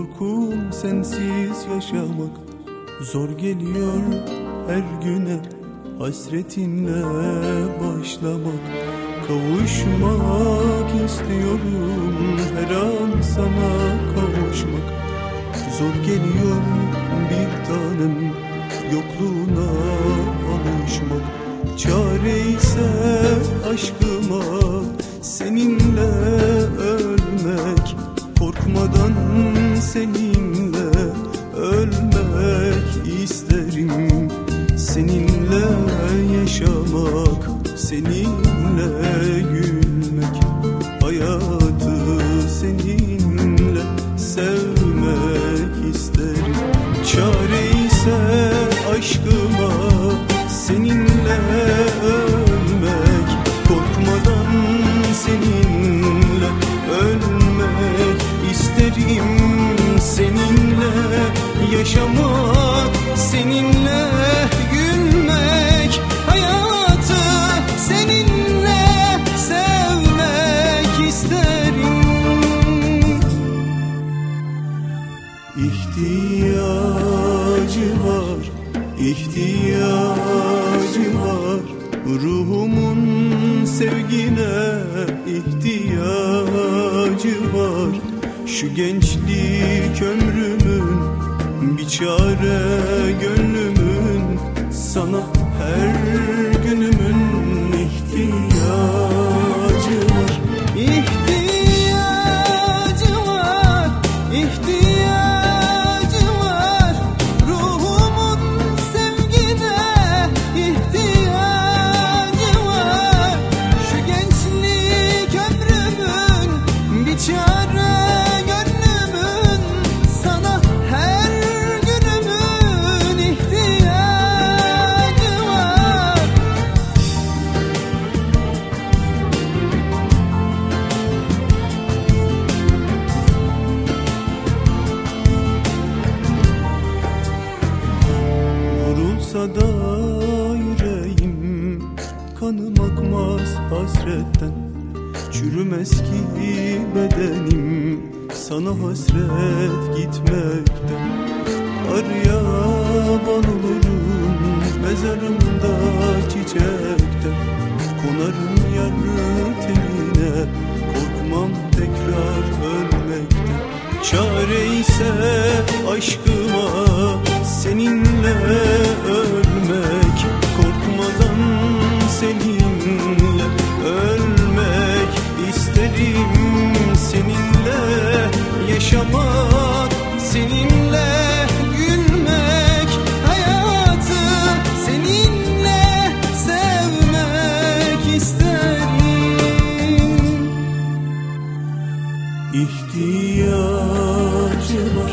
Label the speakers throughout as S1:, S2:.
S1: Korkum sensiz yaşamak zor geliyor her güne. Hasretinle başlamak, kavuşmak istiyorum her an sana kavuşmak. Zor geliyor bir tanem yokluğuna alışmak. Çare ise aşkıma seninle ölmek. Korkmadan seninle ölmek isterim. Seninle yaşamak, seninle gülmek. Hayatı seninle sevmek isterim. Çare ise aşkıma seninle ölmek. Korkmadan seninle ölmek isterim. Seninle yaşamak, seninle gülmek. Hayatı seninle sevmek isterim. İhtiyacı var, ihtiyacı var. Ruhumun sevgine ihtiyacı var. Şu gençlik ömrümün, bir çare gönlümün, sana her günümün ihtiyacı var. İhtiyacı var, ihtiyacı var. Ruhumun sevgine ihtiyacı var. Şu gençlik ömrümün, bir çare gönlümün, sana her günümün ihtiyacı var. Vurulsa da yüreğim, kanım akmaz hasretten. Çürümez ki bedenim, sana hasret gitmekten. Aryaban olurum mezarımda çiçekten. Konarım yar tenine, korkmam tekrar ölmekten. Çare ise aşkıma seninle ölmek. Korkmadan seninle ölmek isterim. Seninle yaşamak, seninle gülmek. Hayatı seninle sevmek isterim. İhtiyacı var,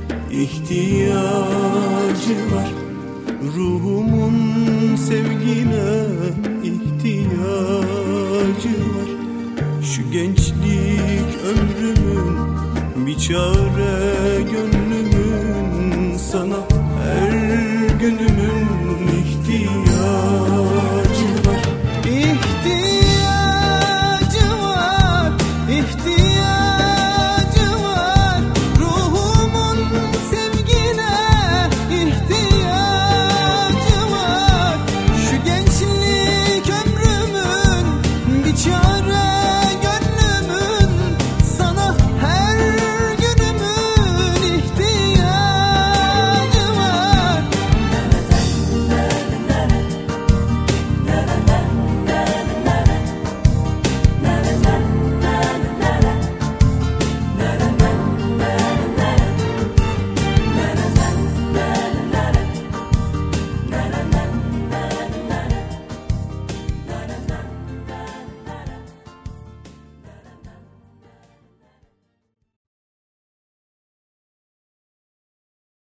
S1: ihtiyacı var. Ruhumun sevgine ihtiyacı var. Şu gençlik ömrümün, bir çare gönlümün, sana